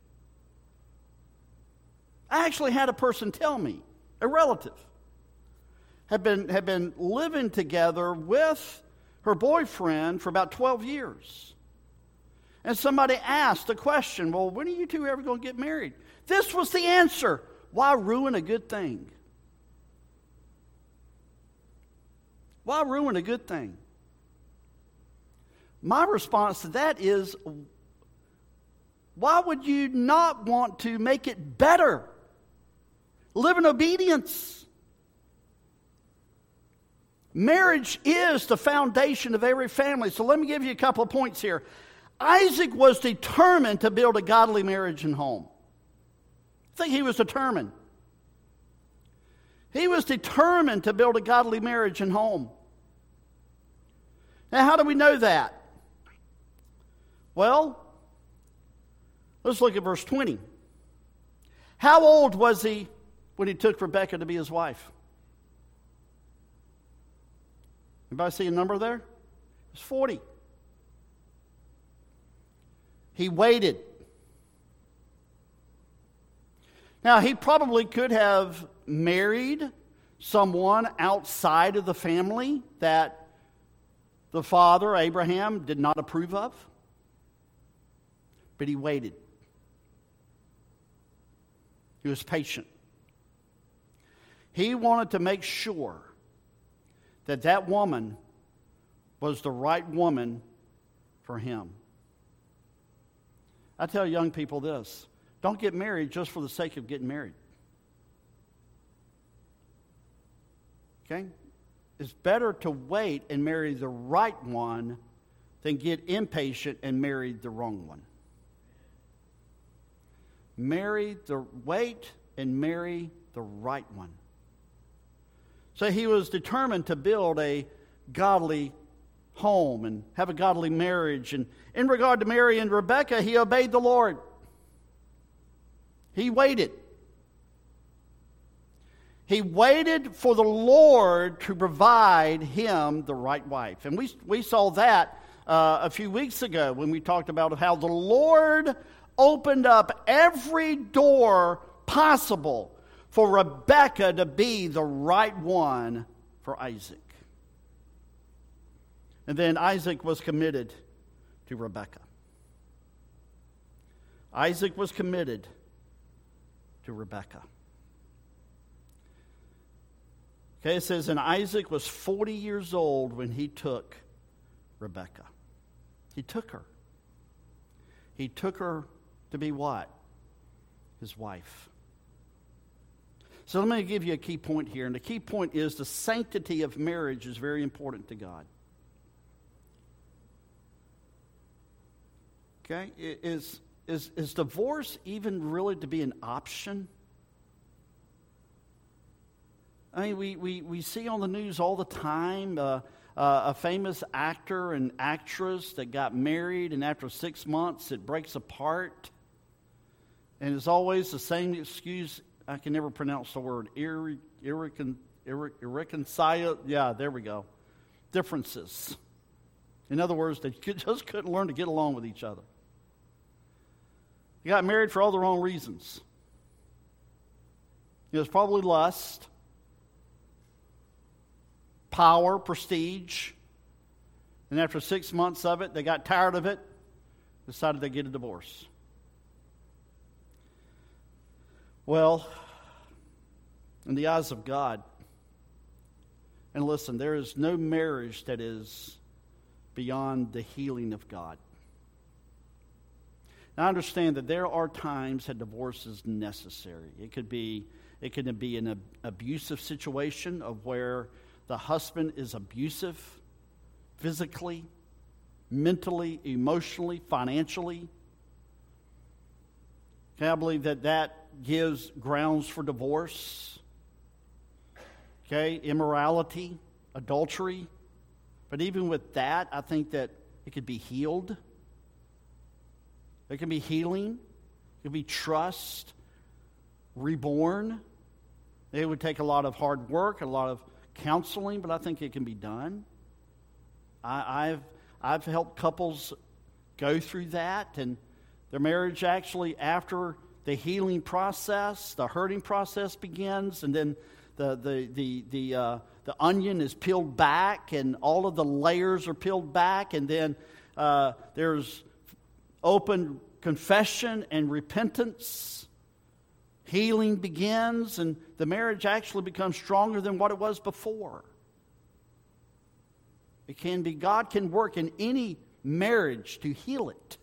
Speaker 2: I actually had a person tell me, a relative, had been, had been living together with her boyfriend for about twelve years. And somebody asked the question, well, when are you two ever going to get married? This was the answer. Why ruin a good thing? Why ruin a good thing? My response to that is, why would you not want to make it better? Live in obedience. Marriage is the foundation of every family. So let me give you a couple of points here. Isaac was determined to build a godly marriage and home. I think he was determined. He was determined to build a godly marriage and home. Now, how do we know that? Well, let's look at verse twenty. How old was he when he took Rebekah to be his wife? Anybody see a number there? It was forty. He waited. Now, he probably could have married someone outside of the family that the father, Abraham, did not approve of, but he waited. He was patient. He wanted to make sure that that woman was the right woman for him. I tell young people this: don't get married just for the sake of getting married. Okay? It's better to wait and marry the right one than get impatient and marry the wrong one. Marry the wait and marry the right one. So he was determined to build a godly home and have a godly marriage. And in regard to Mary and Rebekah, he obeyed the Lord. He waited. He waited for the Lord to provide him the right wife. And we, we saw that uh, a few weeks ago when we talked about how the Lord opened up every door possible for Rebekah to be the right one for Isaac. And then Isaac was committed to Rebekah. Isaac was committed to Rebekah. Okay, it says, and Isaac was forty years old when he took Rebekah. He took her. He took her to be what? His wife. So let me give you a key point here. And the key point is the sanctity of marriage is very important to God. Okay? Is, is, is divorce even really to be an option? I mean, we, we, we see on the news all the time uh, uh, a famous actor and actress that got married, and after six months it breaks apart. And it's always the same excuse. I can never pronounce the word. Irre, irrecon, irre, irreconcile. Yeah, there we go. Differences. In other words, they just couldn't learn to get along with each other. They got married for all the wrong reasons. It was probably lust, power, prestige. And after six months of it, they got tired of it, decided they'd get a divorce. Well, in the eyes of God, and listen, there is no marriage that is beyond the healing of God. Now, I understand that there are times that divorce is necessary. It could be, it could be an ab- abusive situation of where the husband is abusive physically, mentally, emotionally, financially. Okay, I believe that that gives grounds for divorce. Okay, immorality, adultery. But even with that, I think that it could be healed. There can be healing. It could be trust, reborn. It would take a lot of hard work, a lot of counseling, but I think it can be done. I, I've I've helped couples go through that, and their marriage actually, after the healing process, the hurting process begins, and then the the the the uh, the onion is peeled back, and all of the layers are peeled back, and then uh, there's open confession and repentance. Healing begins, and the marriage actually becomes stronger than what it was before. It can be, God can work in any marriage to heal it.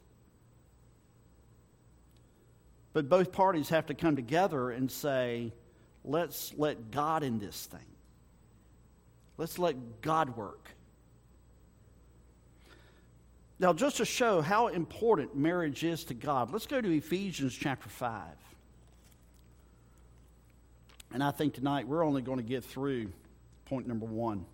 Speaker 2: But both parties have to come together and say, let's let God in this thing. Let's let God work. Now, just to show how important marriage is to God, let's go to Ephesians chapter five. And I think tonight we're only going to get through point number one.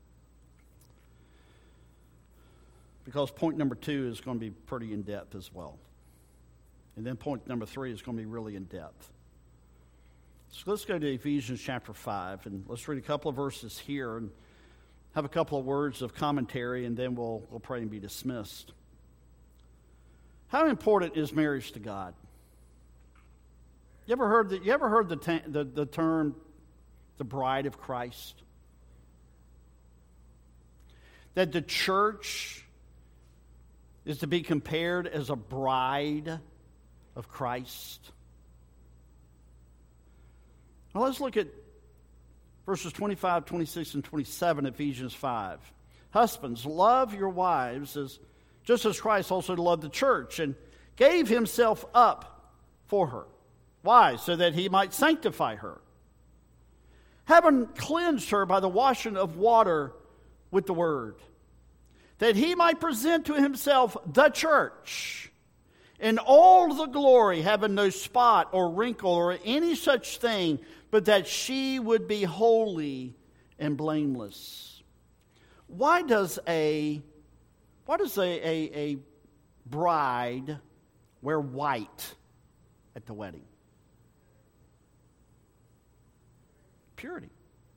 Speaker 2: Because point number two is going to be pretty in-depth as well. And then point number three is going to be really in-depth. So let's go to Ephesians chapter five, and let's read a couple of verses here and have a couple of words of commentary, and then we'll, we'll pray and be dismissed. How important is marriage to God? You ever heard the, you ever heard the, ta- the, the term, the bride of Christ? that the church is to be compared as a bride of Christ? Now let's look at verses twenty-five, twenty-six, and twenty-seven, Ephesians five. Husbands, love your wives as just as Christ also loved the church and gave himself up for her. Why? So that he might sanctify her, having cleansed her by the washing of water with the word, that he might present to himself the church in all the glory, having no spot or wrinkle or any such thing, but that she would be holy and blameless. Why does a why does a, a, a bride wear white at the wedding? Purity.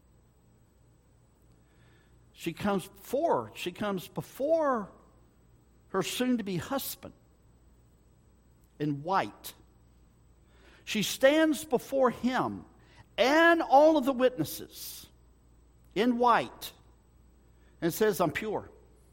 Speaker 2: She comes before, she comes before her soon-to-be husband in white. She stands before him and all of the witnesses in white and says, I'm pure.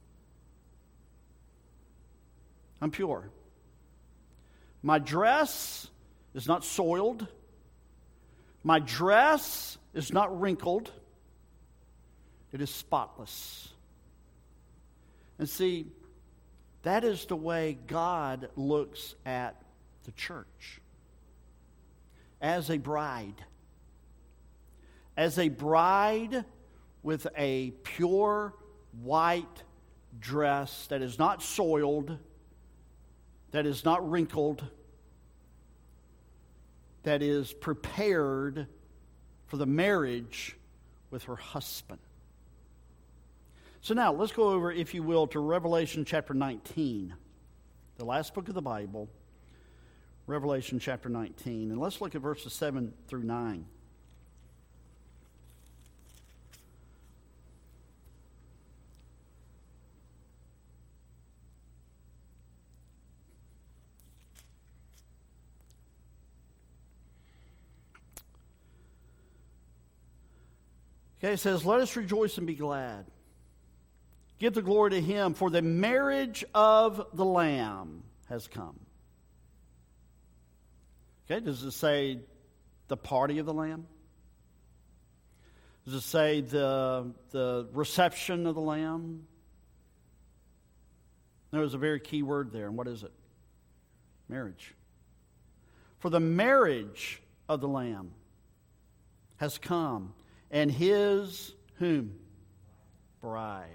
Speaker 2: I'm pure. My dress is not soiled. My dress is not wrinkled. It is spotless. And see, that is the way God looks at the church. As a bride. As a bride with a pure white dress that is not soiled, that is not wrinkled, that is prepared for the marriage with her husband. So now, let's go over, if you will, to Revelation chapter nineteen, the last book of the Bible, Revelation chapter nineteen, and let's look at verses seven through nine. Okay, it says, let us rejoice and be glad. Give the glory to him, for the marriage of the Lamb has come. Okay, does it say the party of the Lamb? Does it say the, the reception of the Lamb? There's a very key word there, and what is it? Marriage. For the marriage of the Lamb has come, and his whom? Bride.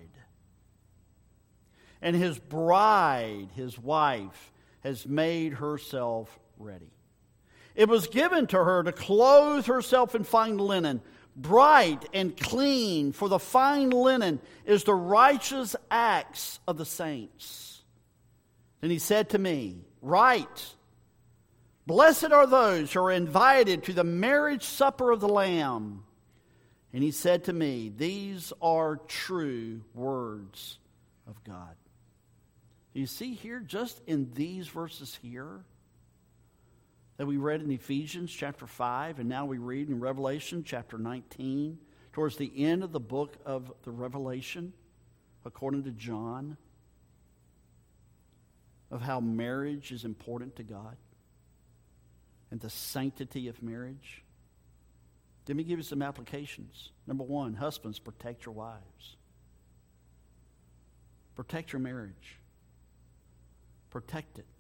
Speaker 2: And his bride, his wife, has made herself ready. It was given to her to clothe herself in fine linen, bright and clean, for the fine linen is the righteous acts of the saints. And he said to me, write, blessed are those who are invited to the marriage supper of the Lamb. And he said to me, these are true words of God. You see here, just in these verses here, that we read in Ephesians chapter five, and now we read in Revelation chapter nineteen, towards the end of the book of the Revelation, according to John, of how marriage is important to God and the sanctity of marriage. Let me give you some applications. Number one, husbands, protect your wives. Protect your marriage. Protect it.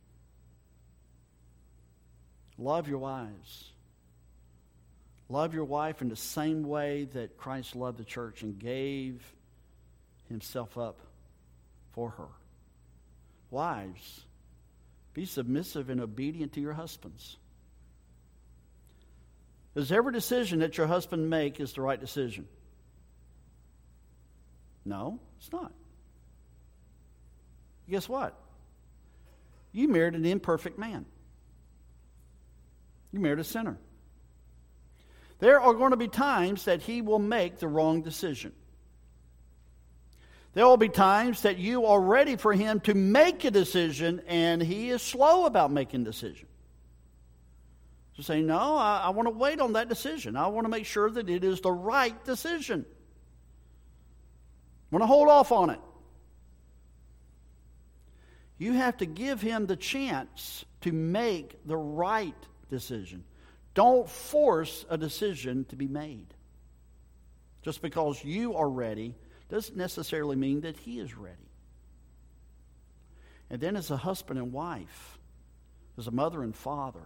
Speaker 2: Love your wives. Love your wife in the same way that Christ loved the church and gave himself up for her. Wives, be submissive and obedient to your husbands. Does every decision that your husband make is the right decision? No, it's not. Guess what? You married an imperfect man. You married a sinner. There are going to be times that he will make the wrong decision. There will be times that you are ready for him to make a decision and he is slow about making a decision. To say, no, I, I want to wait on that decision. I want to make sure that it is the right decision. I want to hold off on it. You have to give him the chance to make the right decision. Don't force a decision to be made. Just because you are ready doesn't necessarily mean that he is ready. And then as a husband and wife, as a mother and father,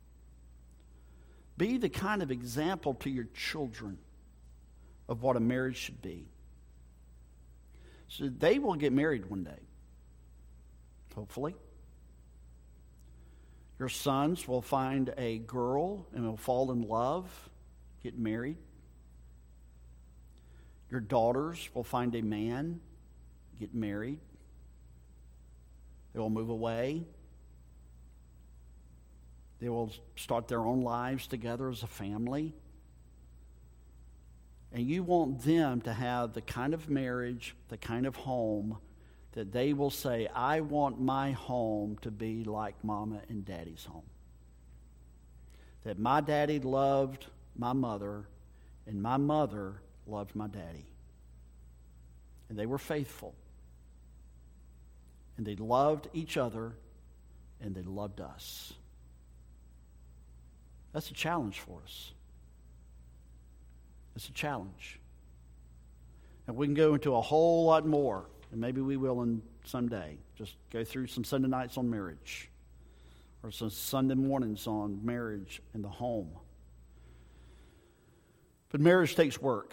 Speaker 2: be the kind of example to your children of what a marriage should be. So they will get married one day, hopefully. Your sons will find a girl and will fall in love, get married. Your daughters will find a man, get married. They will move away. They will start their own lives together as a family. And you want them to have the kind of marriage, the kind of home that they will say, I want my home to be like Mama and Daddy's home. That my daddy loved my mother, and my mother loved my daddy. And they were faithful. And they loved each other, and they loved us. That's a challenge for us. It's a challenge. And we can go into a whole lot more, and maybe we will in someday. Just go through some Sunday nights on marriage, or some Sunday mornings on marriage in the home. But marriage takes work.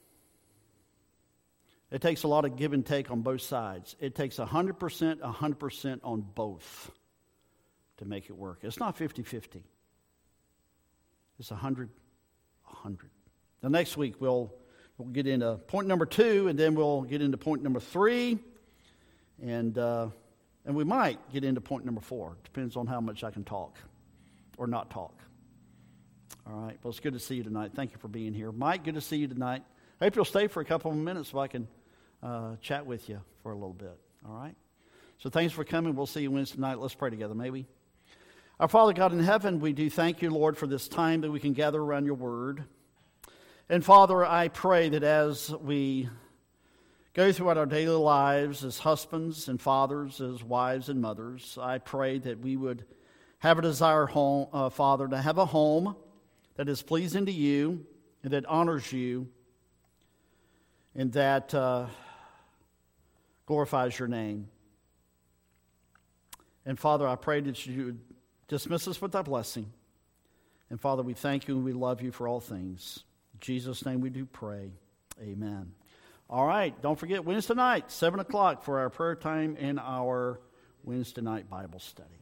Speaker 2: It takes a lot of give and take on both sides. It takes one hundred percent, one hundred percent on both to make it work. It's not fifty-fifty. It's one hundred, one hundred. Now next week we'll, we'll get into point number two, and then we'll get into point number three, and uh, and we might get into point number four. Depends on how much I can talk or not talk. All right. Well, it's good to see you tonight. Thank you for being here. Mike, good to see you tonight. I hope you'll stay for a couple of minutes so I can uh, chat with you for a little bit. All right? So thanks for coming. We'll see you Wednesday night. Let's pray together, maybe. Our Father God in heaven, we do thank you, Lord, for this time that we can gather around your word. And Father, I pray that as we go throughout our daily lives as husbands and fathers, as wives and mothers, I pray that we would have a desire, home, uh, Father, to have a home that is pleasing to you and that honors you and that uh, glorifies your name. And Father, I pray that you would dismiss us with thy blessing. And Father, we thank you and we love you for all things. In Jesus' name we do pray. Amen. All right, don't forget Wednesday night, seven o'clock for our prayer time and our Wednesday night Bible study.